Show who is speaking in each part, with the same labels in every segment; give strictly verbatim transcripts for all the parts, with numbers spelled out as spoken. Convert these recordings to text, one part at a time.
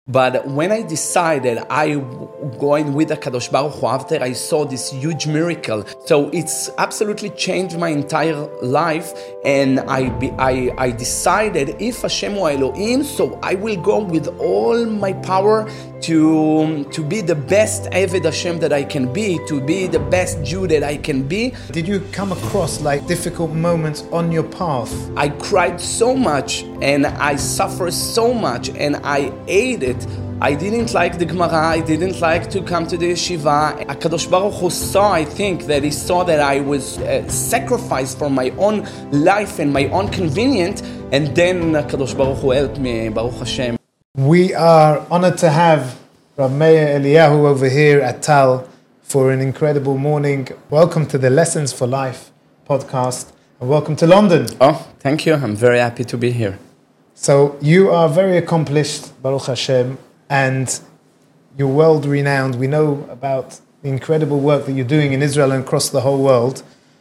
Speaker 1: But when I decided I going with the Kadosh Baruch Hu after I saw this huge miracle, so it's absolutely changed my entire life. And I be, I, I decided if Hashem wa Elohim, so I will go with all my power to to be the best Eved Hashem that I can be, to be the best Jew that I can be.
Speaker 2: Did you come across like difficult moments on your path?
Speaker 1: I cried so much and I suffered so much and I ate it. I didn't like the Gemara, I didn't like to come to the yeshiva. HaKadosh Baruch Hu saw, I think, that he saw that I was uh, sacrificed for my own life and my own convenience, and then HaKadosh Baruch Hu helped me, Baruch Hashem.
Speaker 2: We are honored to have Rav Meir Eliyahu over here at Tal for an incredible morning. Welcome to the Lessons for Life podcast, and welcome to London.
Speaker 1: Oh, thank you. I'm very happy to be here.
Speaker 2: So you are very accomplished, Baruch Hashem, and you're world-renowned. We know about the incredible work that you're doing in Israel and across the whole world.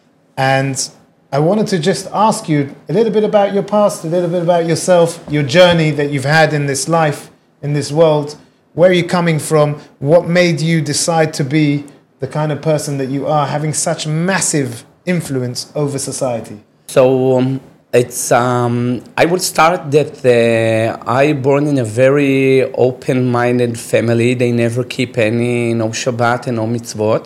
Speaker 2: And I wanted to just ask you a little bit about your past, a little bit about yourself, your journey that you've had in this life, in this world. Where are you coming from? What made you decide to be the kind of person that you are, having such massive influence over society?
Speaker 1: So um, it's um, I would start that uh, I born in a very open-minded family. They never keep any no Shabbat and no mitzvot.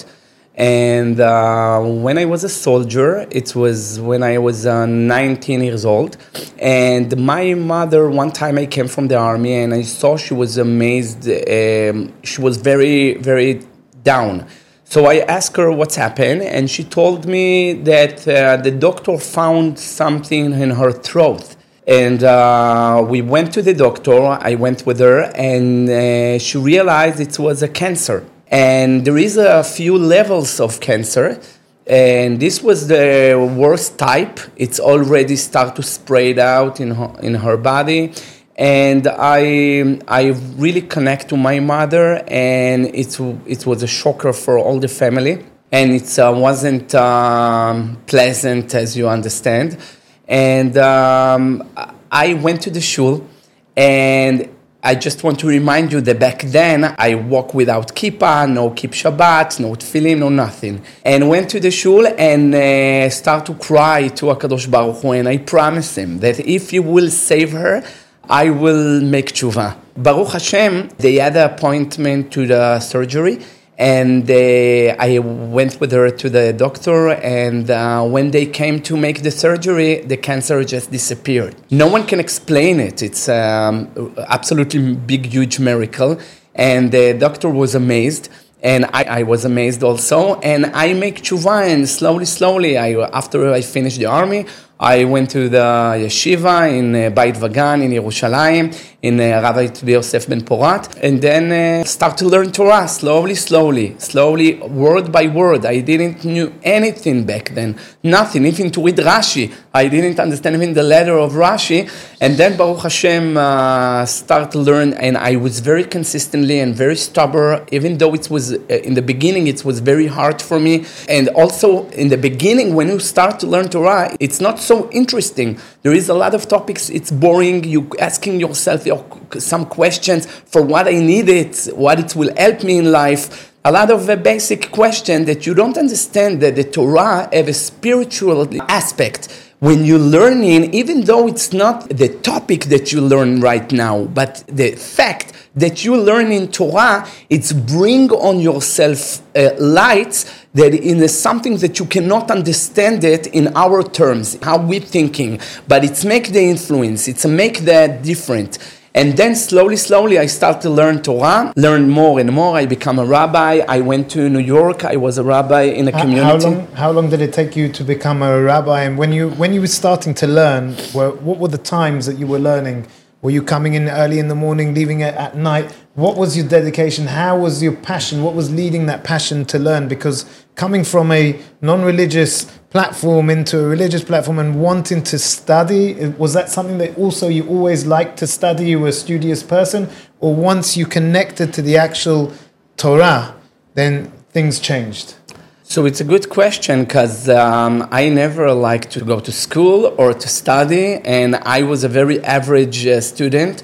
Speaker 1: And uh, when I was a soldier, it was when I was uh, nineteen years old. And my mother, one time I came from the army and I saw she was amazed. Um, she was very, very down. So I asked her what's happened, and she told me that uh, the doctor found something in her throat. And uh, we went to the doctor, I went with her, and uh, she realized it was a cancer. And there is a few levels of cancer, and this was the worst type. It's already started to spread out in her, in her body. And I I really connect to my mother, and it, it was a shocker for all the family. And it uh, wasn't um, pleasant, as you understand. And um, I went to the shul, and I just want to remind you that back then I walked without kippah, no keep Shabbat, no tefillin, no nothing. And went to the shul and uh, start to cry to HaKadosh Baruch Hu, and I promised him that if he will save her, I will make tshuva. Baruch Hashem, they had an appointment to the surgery, and uh, I went with her to the doctor, and uh, when they came to make the surgery, the cancer just disappeared. No one can explain it. It's um, absolutely big, huge miracle, and the doctor was amazed. And I, I was amazed also, and I make tshuva, and slowly, slowly, I, after I finished the army, I went to the yeshiva in uh, Beit Vagan in Yerushalayim, in uh, Rabbi Tzvi Yosef Ben Porat, and then uh, start to learn Torah, slowly, slowly, slowly, word by word. I didn't know anything back then, nothing, even to read Rashi. I didn't understand even the letter of Rashi, and then Baruch Hashem uh, start to learn, and I was very consistently and very stubborn, even though it was, uh, in the beginning, it was very hard for me, and also in the beginning, when you start to learn Torah, it's not so interesting. There is a lot of topics. It's boring. You asking yourself your, some questions for what I need it, what it will help me in life. A lot of a basic question that you don't understand that the Torah have a spiritual aspect. When you're learning, even though it's not the topic that you learn right now, but the fact that you learn in Torah, it's bring on yourself uh, lights that in a, something that you cannot understand it in our terms, how we're thinking, but it's make the influence, it's make that different. And then slowly, slowly, I start to learn Torah, learn more and more. I become a rabbi. I went to New York. I was a rabbi in a
Speaker 2: how,
Speaker 1: community.
Speaker 2: How long, how long did it take you to become a rabbi? And when you when you were starting to learn, were, what were the times that you were learning? Were you coming in early in the morning, leaving it at night? What was your dedication? How was your passion? What was leading that passion to learn? Because coming from a non-religious platform into a religious platform and wanting to study, was that something that also you always liked to study? You were a studious person? Or once you connected to the actual Torah, then things changed?
Speaker 1: So it's a good question because um, I never liked to go to school or to study, and I was a very average uh, student.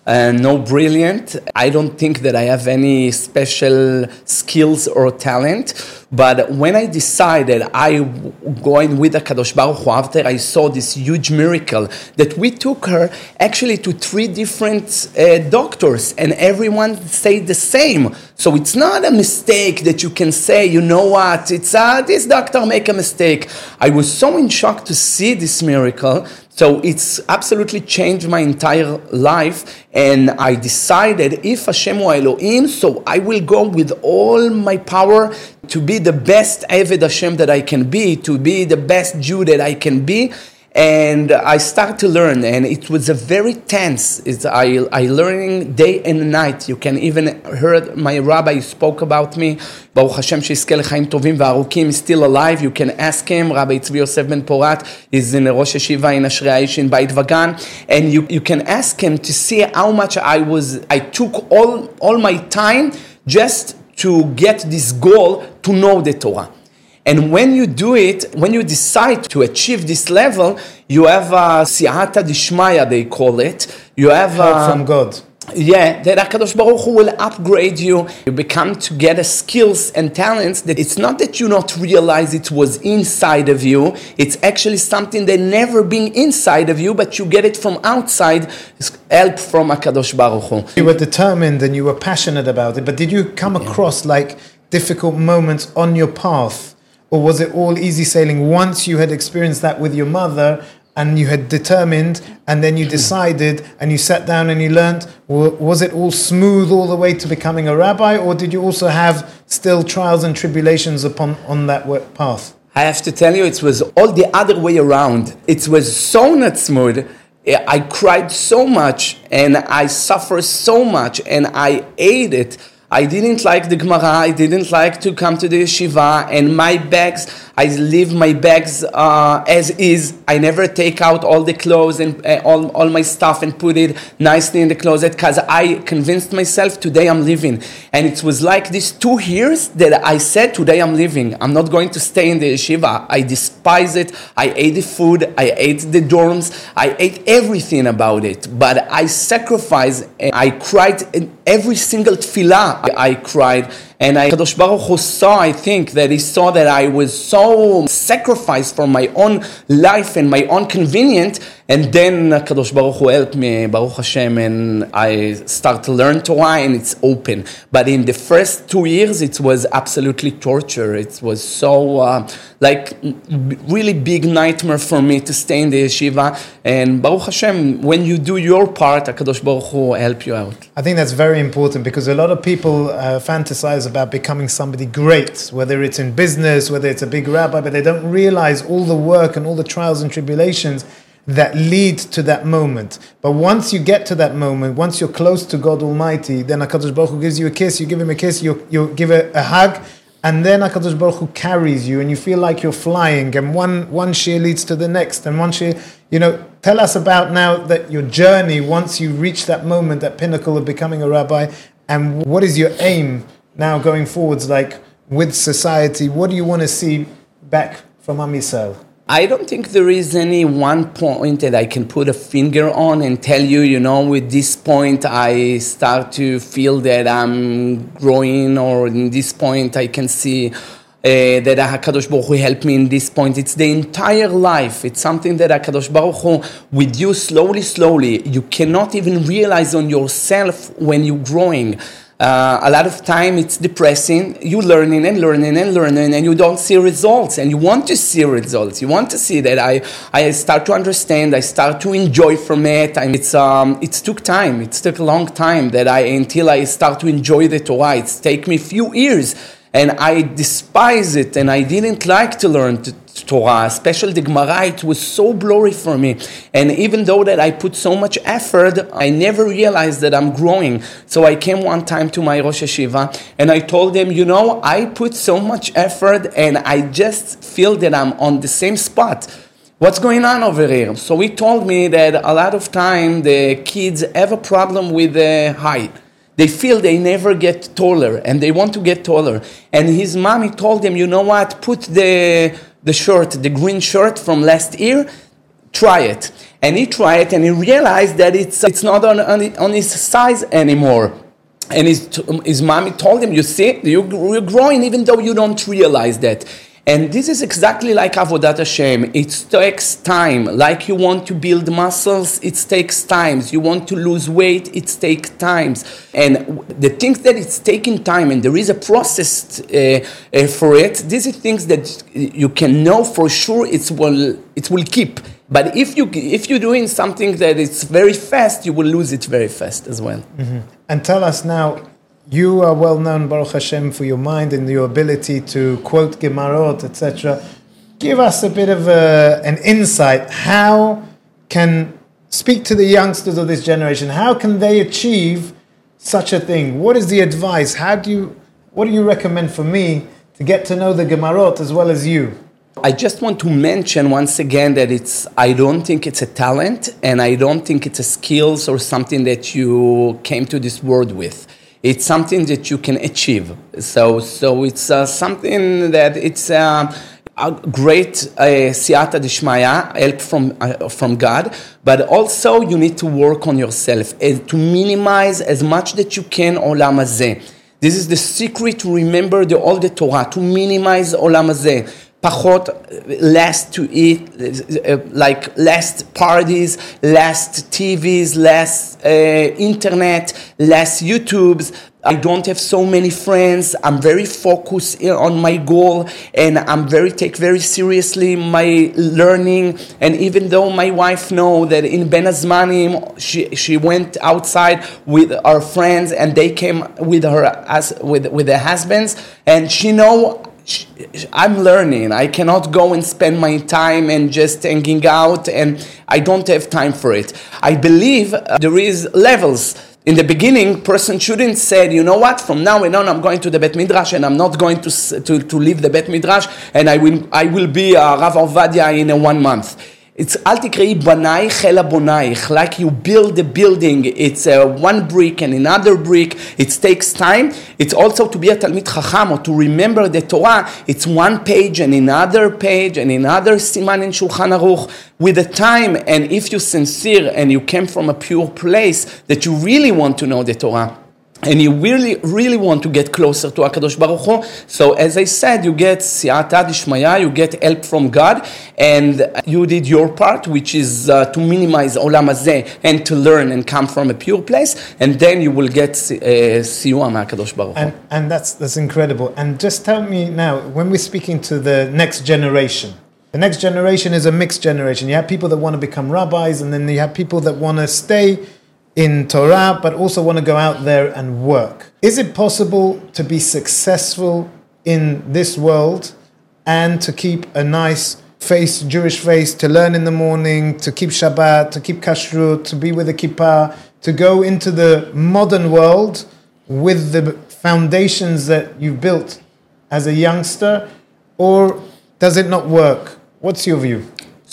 Speaker 1: uh, no brilliant. I don't think that I have any special skills or talent. But when I decided I going with the Kadosh Baruch Hu, after I saw this huge miracle, that we took her actually to three different uh, doctors, and everyone said the same. So it's not a mistake that you can say, you know what, it's uh, this doctor make a mistake. I was so in shock to see this miracle. So it's absolutely changed my entire life, and I decided if Hashem hu Elohim, so I will go with all my power to be the best Eved Hashem that I can be, to be the best Jew that I can be. And I started to learn, and it was a very tense. It's, I I learning day and night. You can even heard my rabbi spoke about me. Baruch Hashem she'yizkeh lechaim tovim v'arukim is still alive. You can ask him. Rabbi Tzvi Yosef Ben Porat is in Rosh Yeshiva in Ashrei Aish in Beit Vagan, and you you can ask him to see how much I was. I took all all my time just to get this goal to know the Torah. And when you do it, when you decide to achieve this level, you have a siyata dishmaya, they call it. You have
Speaker 2: help
Speaker 1: a,
Speaker 2: from God.
Speaker 1: Yeah, that HaKadosh Baruch Hu will upgrade you. You become to get a skills and talents that it's not that you not realize it was inside of you. It's actually something that never been inside of you, but you get it from outside. It's help from HaKadosh Baruch Hu.
Speaker 2: You were determined and you were passionate about it, but did you come across like difficult moments on your path? Or was it all easy sailing once you had experienced that with your mother and you had determined and then you decided and you sat down and you learned? Was it all smooth all the way to becoming a rabbi, or did you also have still trials and tribulations upon on that path?
Speaker 1: I have to tell you, it was all the other way around. It was so not smooth. I cried so much and I suffered so much and I ate it. I didn't like the Gemara, I didn't like to come to the yeshiva, and my bags, I leave my bags uh, as is. I never take out all the clothes and uh, all, all my stuff and put it nicely in the closet, because I convinced myself today I'm leaving. And it was like these two years that I said today I'm leaving. I'm not going to stay in the yeshiva. I despise it. I ate the food. I ate the dorms. I ate everything about it. But I sacrificed and I cried in every single tefillah. I cried, and I, Kadosh Baruch Hu saw, I think, that he saw that I was so sacrificed for my own life and my own convenience, and then Kadosh Baruch Hu helped me, Baruch Hashem, and I start to learn Torah, and it's open. But in the first two years, it was absolutely torture. It was so, uh, like, really big nightmare for me to stay in the yeshiva, and Baruch Hashem, when you do your part, Kadosh Baruch Hu help you out.
Speaker 2: I think that's very important, because a lot of people uh, fantasize about becoming somebody great, whether it's in business, whether it's a big rabbi, but they don't realize all the work and all the trials and tribulations that lead to that moment. But once you get to that moment, once you're close to God Almighty, then HaKadosh Baruch Hu gives you a kiss, you give him a kiss, you you give a, a hug, and then HaKadosh Baruch Hu carries you, and you feel like you're flying, and one one shear leads to the next, and one shear, you know, tell us about now that your journey, once you reach that moment, that pinnacle of becoming a rabbi, and what is your aim now going forwards, like with society? What do you want to see back from Am Yisrael?
Speaker 1: I don't think there is any one point that I can put a finger on and tell you, you know, with this point I start to feel that I'm growing, or in this point I can see uh, that HaKadosh Baruch Hu helped me in this point. It's the entire life. It's something that HaKadosh Baruch Hu, with you slowly, slowly, you cannot even realize on yourself when you're growing. Uh, a lot of time it's depressing. You learning and learning and learning, and you don't see results. And you want to see results. You want to see that I, I start to understand. I start to enjoy from it. And it's um it took time. It took a long time that I until I start to enjoy the Torah. It's take me a few years, and I despise it. And I didn't like to learn to, Torah, especially the Gemara. It was so blurry for me, and even though that I put so much effort, I never realized that I'm growing. So I came one time to my Rosh Yeshiva and I told them, you know, I put so much effort and I just feel that I'm on the same spot. What's going on over here? So he told me that a lot of time the kids have a problem with the height. They feel they never get taller, and they want to get taller. And his mommy told him, you know what, put the the shirt, the green shirt from last year, try it. And he tried it, and he realized that it's it's not on, on, on his size anymore. And his, his mommy told him, you see, you're growing even though you don't realize that. And this is exactly like Avodat Hashem. It takes time. Like you want to build muscles, it takes time. You want to lose weight, it takes time. And the things that it's taking time, and there is a process uh, uh, for it, these are things that you can know for sure it will, it will keep. But if, you, if you're doing something that is very fast, you will lose it very fast as well.
Speaker 2: Mm-hmm. And tell us now, you are well known, Baruch Hashem, for your mind and your ability to quote Gemarot, et cetera. Give us a bit of a, an insight. How can, speak to the youngsters of this generation, how can they achieve such a thing? What is the advice? How do you, what do you recommend for me to get to know the Gemarot as well as you?
Speaker 1: I just want to mention once again that it's, I don't think it's a talent, and I don't think it's a skills or something that you came to this world with. It's something that you can achieve. So, so it's uh, something that it's uh, a great uh, siyata d'shmaya, help from uh, from God. But also you need to work on yourself and to minimize as much that you can olam hazeh. This is the secret to remember the all the Torah, to minimize olam hazeh. Pachot, less to eat, uh, like less parties, less T Vs, less uh, internet, less YouTubes. I don't have so many friends. I'm very focused on my goal, and I'm very take very seriously my learning. And even though my wife know that in Ben Azmanim, she she went outside with our friends, and they came with her as with with their husbands, and she know. I'm learning. I cannot go and spend my time and just hanging out, and I don't have time for it. I believe uh, there is levels. In the beginning, person shouldn't say, you know what, from now on I'm going to the Bet Midrash, and I'm not going to to, to leave the Bet Midrash, and I will I will be a Rav Ovadia in a one month. It's al tikrei banaich ela bonaich, like you build a building. It's uh, one brick and another brick. It takes time. It's also to be a Talmid Chacham, or to remember the Torah. It's one page and another page and another siman in Shulchan Aruch with the time. And if you're sincere and you came from a pure place that you really want to know the Torah, and you really, really want to get closer to HaKadosh Baruch Hu. So as I said, you get siyata d'shmaya, you get help from God, and you did your part, which is uh, to minimize olam hazeh and to learn and come from a pure place, and then you will get siyua uh, HaKadosh Baruch Hu.
Speaker 2: And, and that's, that's incredible. And just tell me now, when we're speaking to the next generation, the next generation is a mixed generation. You have people that want to become rabbis, and then you have people that want to stay in Torah, but also want to go out there and work. Is it possible to be successful in this world and to keep a nice face, Jewish face, to learn in the morning, to keep Shabbat, to keep Kashrut, to be with a kippah, to go into the modern world with the foundations that you've built as a youngster, or does it not work? What's your view?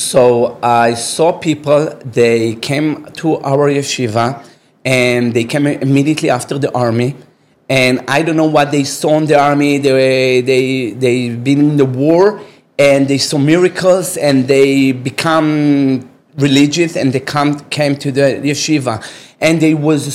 Speaker 1: So I saw people, they came to our yeshiva, and they came immediately after the army, and I don't know what they saw in the army. They, they, they've been in the war, and they saw miracles, and they become religious, and they come, came to the yeshiva. And they was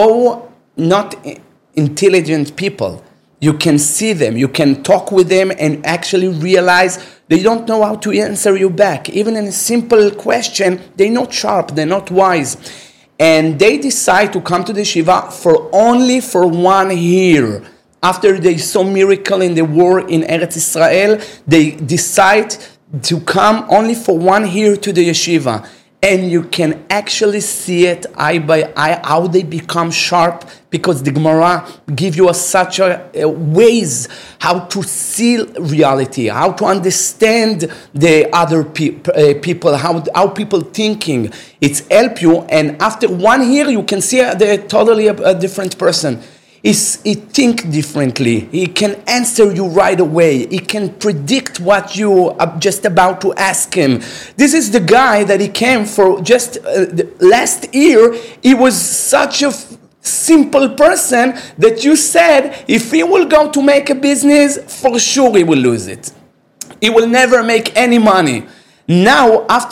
Speaker 1: so not intelligent people. You can see them, you can talk with them, and actually realize they don't know how to answer you back. Even in a simple question, they're not sharp, they're not wise. And they decide to come to the yeshiva for only for one year. After they saw miracle in the war in Eretz Israel, they decide to come only for one year to the yeshiva. And you can actually see it eye by eye, how they become sharp, because the Gemara give you a, such a, a ways how to see reality, how to understand the other pe- uh, people, how how people thinking. It's help you, and after one year, you can see they're totally a, a different person. Is he think differently. He can answer you right away. He can predict what you are just about to ask him. This is the guy that he came for just uh, last year. He was such a f- simple person that you said if he will go to make a business, for sure he will lose it. He will never make any money. Now, after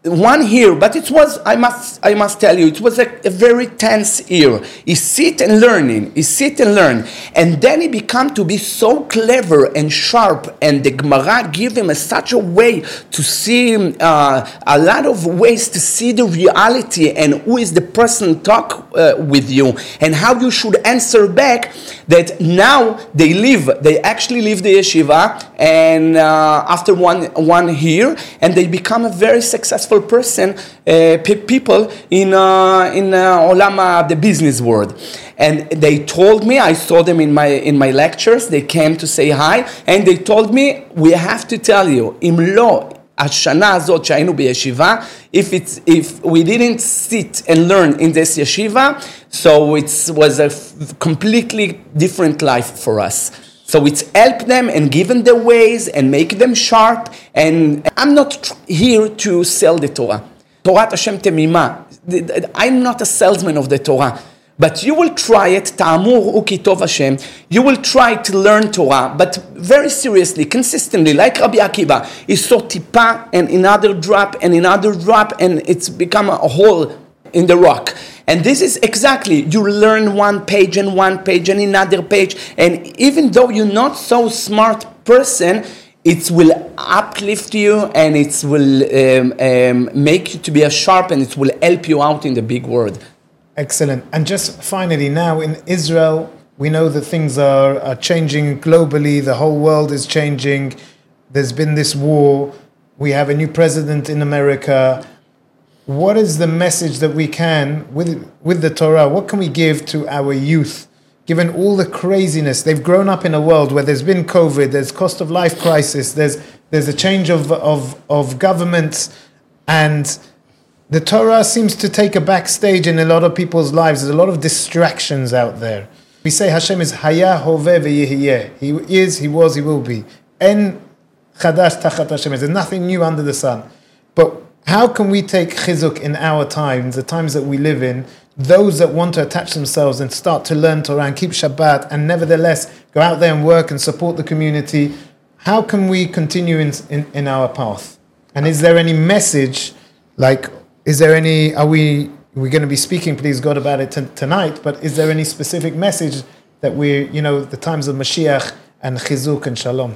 Speaker 1: one year, but it was, I must I must tell you, it was a, a very tense year. He sit and learning, he sit and learn. And then he became to be so clever and sharp, and the Gemara give him a, such a way to see, uh, a lot of ways to see the reality and who is the person talk uh, with you and how you should answer back, that now they leave, they actually leave the yeshiva, and uh, after one, one year, and they become a very successful person, uh, pe- people in uh, in uh, olam uh, the business world. And they told me, I saw them in my in my lectures, they came to say hi, and they told me, we have to tell you, אם לא השנה הזאת שהיינו בישיבה, if it's if we didn't sit and learn in this yeshiva, so it was a f- completely different life for us. So it's help them and give them the ways and make them sharp. And I'm not tr- here to sell the Torah. Torah Hashem temima. I'm not a salesman of the Torah. But you will try it, ta'amur ukitov Hashem. You will try to learn Torah, but very seriously, consistently, like Rabbi Akiva. He saw tipa and another drop and another drop, and it's become a hole in the rock. And this is exactly, you learn one page and one page and another page, and even though you're not so smart person, it will uplift you, and it will um, um, make you to be a sharp, and it will help you out in the big world.
Speaker 2: Excellent. And just finally, now in Israel, we know that things are, are changing globally. The whole world is changing. There's been this war. We have a new president in America. What is the message that we can, with with the Torah, what can we give to our youth, given all the craziness? They've grown up in a world where there's been COVID, there's cost of life crisis, there's there's a change of of, of governments, and the Torah seems to take a backstage in a lot of people's lives. There's a lot of distractions out there. We say Hashem is Haya, Hoveh, V'Yehyeh. He is, He was, He will be. En Chadash Tachat Hashem. There's nothing new under the sun. But how can we take chizuk in our times, the times that we live in, those that want to attach themselves and start to learn Torah and keep Shabbat, and nevertheless go out there and work and support the community? How can we continue in, in, in our path? And is there any message, like, is there any, are we, we're going to be speaking, please God, about it t- tonight, but is there any specific message that we, you know, the times of Mashiach and chizuk and shalom?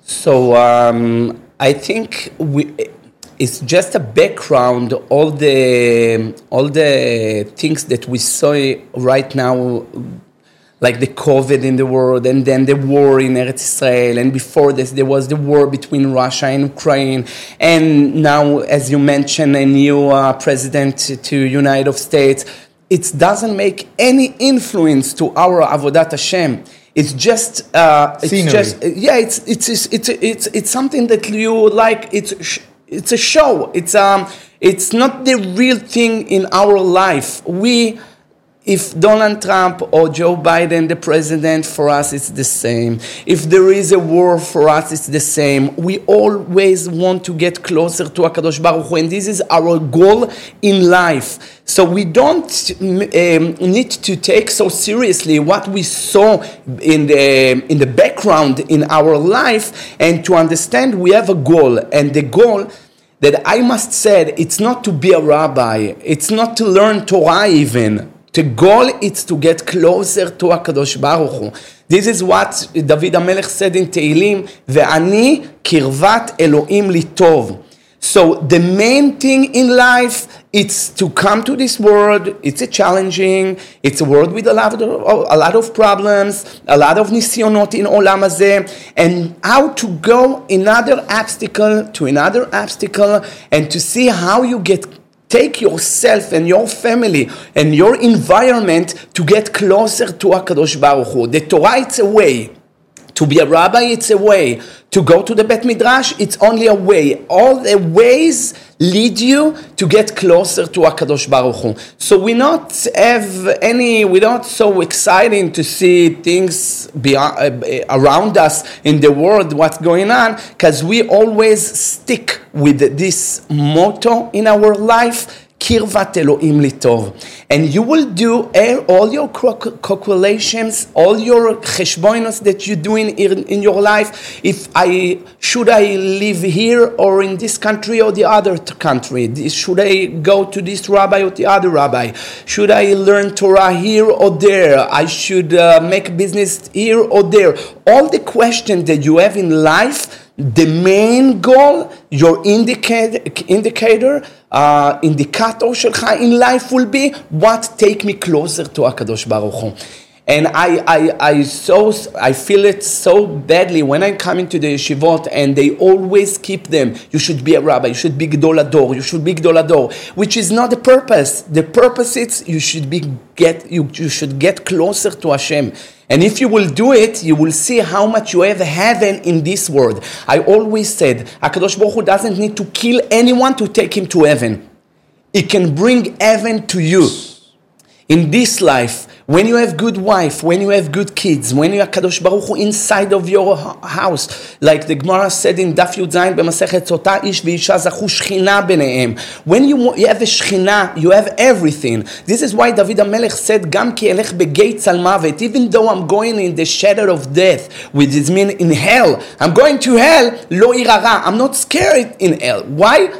Speaker 1: So um, I think we... It's just a background, all the all the things that we saw right now, like the COVID in the world, and then the war in Eretz Israel, and before this there was the war between Russia and Ukraine, and now, as you mentioned, a new uh, president to United States. It doesn't make any influence to our Avodat Hashem. It's just, uh, it's
Speaker 2: Scenery.
Speaker 1: just, yeah, it's it's it's it's it's, it's something that you like. It's. It's a show. It's um. It's not the real thing in our life. We, if Donald Trump or Joe Biden, the president, for us it's the same. If there is a war, for us it's the same. We always want to get closer to HaKadosh Baruch Hu, and this is our goal in life. So we don't um, need to take so seriously what we saw in the in the background in our life, and to understand we have a goal, and the goal that I must say, it's not to be a rabbi, it's not to learn Torah even. The goal is to get closer to HaKadosh Baruch Hu. This is what David HaMelech said in Tehillim, ve'ani kirvat Elohim li tov. So the main thing in life, it's to come to this world. It's a challenging, it's a world with a lot of, a lot of problems, a lot of nisyonot in olam hazeh, and how to go another obstacle to another obstacle, and to see how you get take yourself and your family and your environment to get closer to HaKadosh Baruch Hu. The Torah, it's a way. To be a rabbi, it's a way. To go to the Bet Midrash, it's only a way. All the ways lead you to get closer to HaKadosh Baruch Hu. So we not have any, we're not so exciting to see things beyond, uh, around us in the world, what's going on, because we always stick with this motto in our life, קרבת אלוהים לי טוב. And you will do all your calculations, all your חשבונות that you're doing in, in your life. If I, should I live here or in this country or the other country? Should I go to this rabbi or the other rabbi? Should I learn Torah here or there? I should uh, make business here or there? All the questions that you have in life, the main goal, your indicator, indicator, uh, indicator שלך in life will be what take me closer to הקדוש ברוך הוא. And I, I, I, so, I feel it so badly when I come into the yeshivot and they always keep them. You should be a rabbi, you should be Gdol Ador, you should be Gdol Ador, which is not the purpose. The purpose is you should be get you, you should get closer to Hashem. And if you will do it, you will see how much you have heaven in this world. I always said, HaKadosh Baruch Hu doesn't need to kill anyone to take him to heaven. He can bring heaven to you. In this life, when you have good wife, when you have good kids, when you have Kadosh Baruch Hu inside of your house, like the Gemara said in Daf Yud Zayin b'Masechet Sotah, ish v'isha zachu shchina b'neihem. When you, you have a shchina, you have everything. This is why David HaMelech said, Gam ki elech begeit tzal mavet. Even though I'm going in the shadow of death, which is mean in hell, I'm going to hell, lo irara. I'm not scared in hell. Why?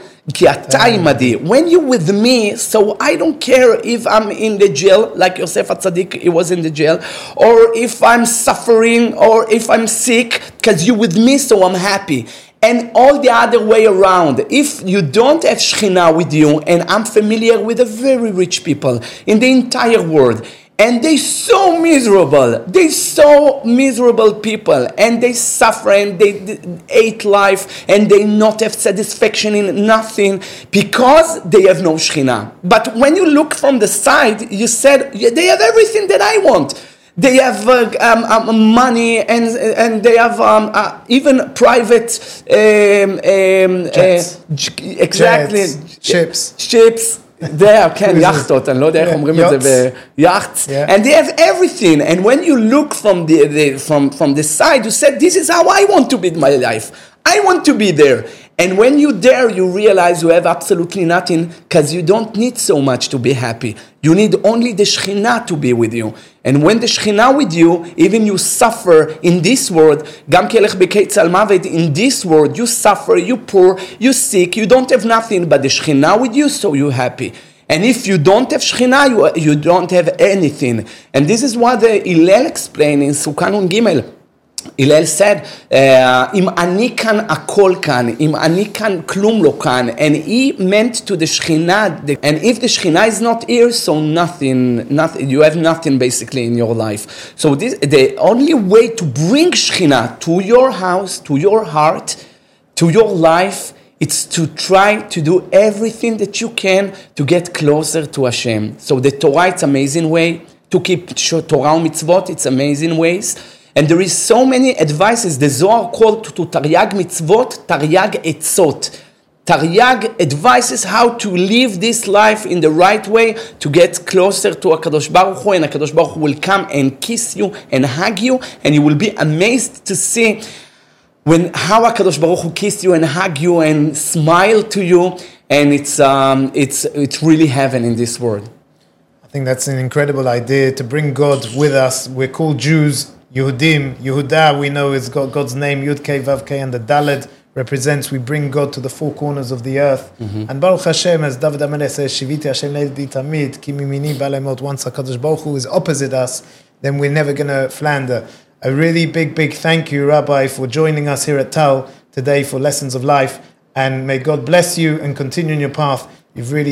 Speaker 1: When you're with me, so I don't care if I'm in the jail, like Yosef HaTzadik, he was in the jail, or if I'm suffering, or if I'm sick, because you're with me, so I'm happy. And all the other way around, if you don't have Shekhinah with you, and I'm familiar with the very rich people in the entire world, and they're so miserable. They're so miserable people. And they suffer and they, they hate life. And they not have satisfaction in nothing. Because they have no Shekhinah. But when you look from the side, you said, yeah, they have everything that I want. They have uh, um, um, money and and they have um, uh, even private um, um,
Speaker 2: Jets.
Speaker 1: Uh, exactly.
Speaker 2: Jets. Ships.
Speaker 1: Ships. There, כן, יאכטות, אני לא יודע איך אומרים את זה ב-yachts. And they have everything. And when you look from the, the, from, from the side, you said, this is how I want to be my life. I want to be there. And when you're there, you realize you have absolutely nothing because you don't need so much to be happy. You need only the Shekhinah to be with you. And when the Shekhinah with you, even you suffer in this world, גם כלך בקץ על מוות, in this world, you suffer, you poor, you sick, you don't have nothing, but the Shekhinah with you, so you're happy. And if you don't have Shekhinah, you, you don't have anything. And this is what the Hillel explained in Sukkah Nun Gimel. Hillel said, אם אני כאן הכל כאן, אם אני כאן כלום לא כאן, and he meant to the Shekhinah, and if the Shekhinah is not here, so nothing, nothing, you have nothing basically in your life. So this, the only way to bring Shekhinah to your house, to your heart, to your life, it's to try to do everything that you can to get closer to Hashem. So the Torah, it's amazing way to keep Torah and mitzvot, it's amazing ways. And there is so many advices. The Zohar called to Taryag mitzvot, Taryag etzot. Taryag advises how to live this life in the right way to get closer to HaKadosh Baruch Hu, and HaKadosh Baruch Hu will come and kiss you and hug you, and you will be amazed to see when how HaKadosh Baruch Hu kiss you and hug you and smile to you, and it's um, it's it's really heaven in this world.
Speaker 2: I think that's an incredible idea to bring God with us. We're called Jews. Yehudim, Yehuda, we know is God, God's name, Yud Kei Vav Kei, and the Dalet represents we bring God to the four corners of the earth. Mm-hmm. And Baruch Hashem, as David HaMelech says, Shiviti Hashem le'edi tamid, ki mimini ba'alemot, once HaKadosh Baruch Hu is opposite us, then we're never going to flounder. A really big, big thank you, Rabbi, for joining us here at Tal today for Lessons of Life, and may God bless you and continue in your path. You've really